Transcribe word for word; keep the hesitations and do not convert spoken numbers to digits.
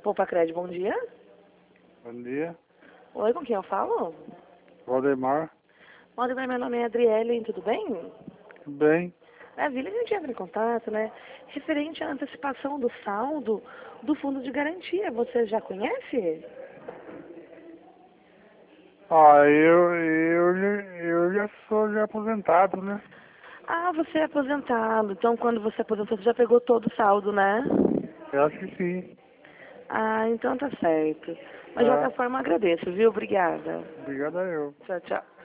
Poupa Crédito, bom dia. Bom dia. Oi, com quem eu falo? Valdemar. Valdemar, meu nome é Adriele, tudo bem? Tudo bem? Maravilha, a gente entra em contato, né? Referente à antecipação do saldo do fundo de garantia, você já conhece? Ah, eu, eu, já- eu já sou já aposentado, né? Ah, você é aposentado, então quando você aposentou, você já pegou todo o saldo, né? Eu acho que sim. Ah, então tá certo. Mas de Tá. qualquer forma, agradeço, viu? Obrigada. Obrigado a eu. Tchau, tchau.